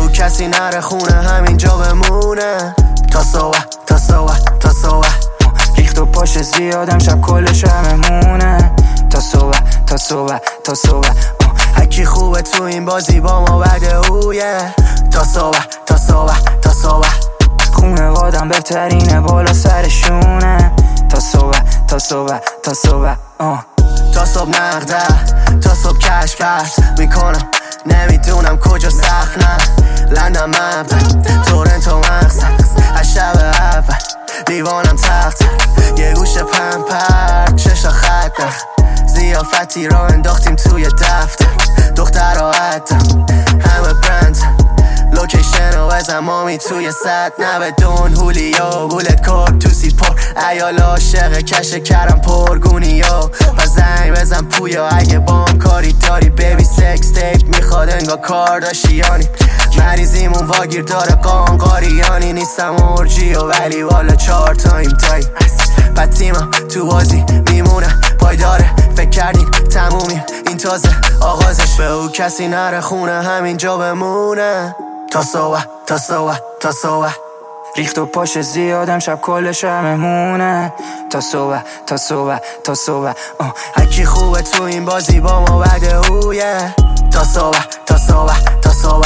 او کسی نره خونه همینجا بمونه تا صبح تا صبح تا صبح. ریخت و پاش زیادم شب کل شبمونه تا صبح تا صبح تا صبح. هکی خوبه تو این بازی با ما بده اویه تا صبح تا صبح تا صبح. خونوادم بهترینه بالا سرشونه تا صبح تا صبح تا صبح. تا صبح نقده تا صبح کش پرت میکنم نمیدونم کجا سخت نه لندن مبدن تورنتو مقصد از شب اول دیوانم تخت یه گوش پمپر چشا خط زیافتی را انداختیم توی دفتر دختر را عدم همه برند لوکیشن و زمامی توی ست نبدون هولیا بولت کار تو سید پر ایال عاشق کش کرم پرگونیا و زنگ بزن پویا اگه بام کاری داری بیبی سکس تیپ میخواد انگا کارداشیانی مریضیمون واگیر داره قانقاریانی نیستم ارجیو ولی والا 4 تایم دایی پتیمم تو بازی میمونه پایداره فکر کردیم تمومیم این تازه آغازش به او کسی نره خونه همینجا بمونه تا صبح تا صبح تا صبح. ریخت و پاش زیادم شب کل شبمونه تا صبح تا صبح تا صبح. هکی خوبه تو این بازی با ما بده اویه تا صبح تا صبح تا صبح.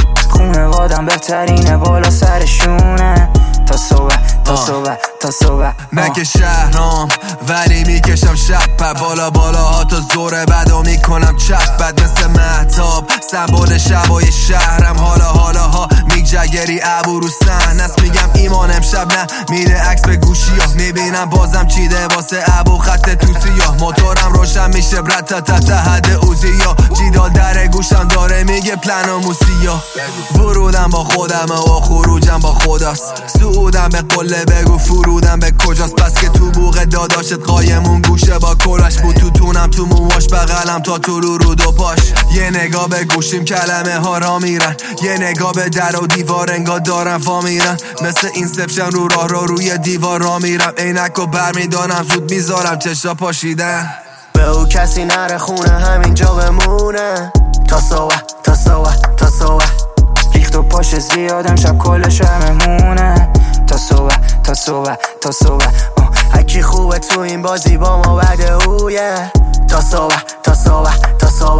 خونوادم بهترینه بالا سرشونه تا صبح تا صبح تا صبح. من که شهرام ولی میکشم شب پر بالا بالاها تا زور بدو میکنم چپ بد مثل مهتاب سمبول شبای شهرم حالا ها میگجگری ابو رو سحن است میگم ایمان امشب نه میره عکس به گوشی ها میبینم بازم چیده واسه ابو خط توسی ها موتورم روشن میشه برد تا حد اوزی ها جیدال در گوشم داره میگه پلن و موسی ها ورودم با خودم و خروجم با خداست سعودم به قله بگو فرودم به کجاست پس که تو بوق داداشت قایمون گوشه با کلاش بود تو تونم تو موهاش بغلم تا تو رو دو پاش یه نگاه به گوشیم کلمه ها را میرن یه نگاه به در و دیوار انگار دارم فا میرن مثل اینسپشن رو راه رو روی دیوار را میرم عینک و برمیدانم زود میذارم چشا پاشیدن به او کسی نره خونه همینجا بمونه تا صبح تا صبح تا صبح. ریخت و پاش زیادم شب کل شبمونه تا صبح تا صبح تا صبح. هکی خوبه تو این بازی با ما بده اویه تا صبح تا صبح تا صبح.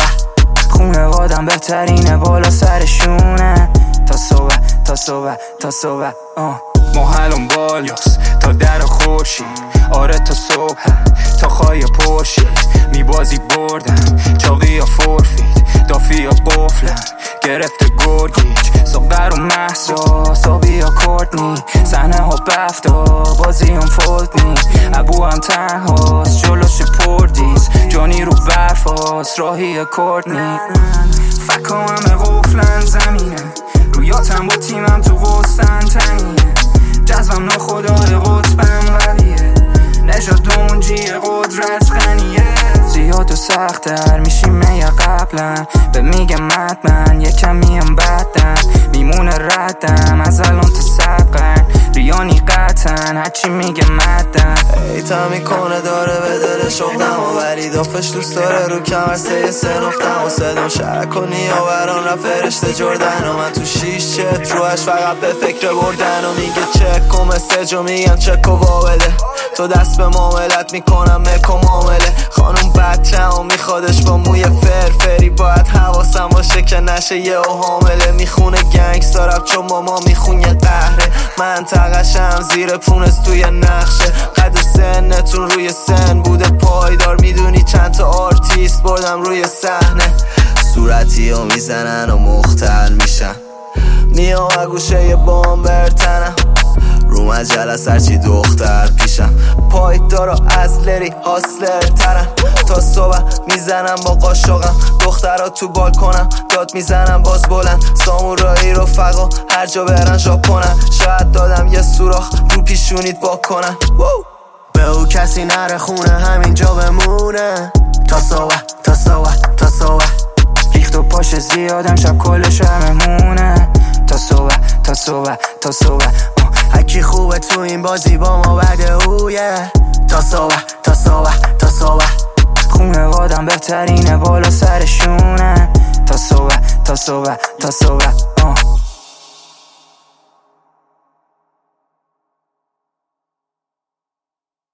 خونوادم بهترینه بالا سرشونه تا صبح تا صبح تا صبح. محلم بالاست تا در خورشید آره تا صبح تا خواهی پرشید میبازی بردم چاقی یا فورفید دافی یا قفلم گرفته گرگیج ساقر و محسا سابی یا کورتنی صحنه ها بفتا بازی هم فولتنی ابو هم تنهاست جلوش پردیز جانی رو برفاست راهی کورتنی فکا همه غفلن زمینه رویاتم با تیمم تو غستن تنگیه جذبم ناخدای قطبم ولیه نجات اونجی قدرت غنیه زیاد و سختر میشیم یا قبلا به میگم مدمن یکم میم بدن میمونه ردم از الان تا سبقن ریانی قطن هرچی میگه مدن ایتا میکنه داره به دل شغلم و ولی دافش دوست داره رو کمر سه نقطم و صدام شرک کنی و بران را فرشته جردن و من تو 6 چت روش فقط به فکر بردن و میگه چک و مسیج و میگم چک و واوله تو دست به معاملت میکنم مک و معامله خانوم بچه و میخوادش با موی فرفری باید حواسم باشه که نشه یه و حامله میخونه گنگستر رپ چون ماما میخونه قهره منطقشم زیر پونست توی نقشه قد سنتون روی سن بوده پایدار میدونی چند تا آرتیست بردم روی صحنه صورتی رو میزنن و مختل میشن میام و گوشه یه بام برتنم رو مجله سرچی دختر پیشم پایدار و ازلری هاسلر ترن تا صبح میزنم با قاشقم دخترها تو بالکنم داد میزنم باز بلند سامورایی رفقا هر جا برن ژاپنن شاید دادم یه سوراخ رو پیشونیت با کنن به او کسی نره خونه همینجا بمونه تا صبح تا صبح تا صبح. ریخت و پاش زیادم شب کل شبمونه تا صبح تا صبح تا صبح. هکی خوبه تو این بازی با ما بده اویه تا صبح تا صبح تا صبح. خونوادم بهترینه بالا سرشونه تا صبح تا صبح تا صبح.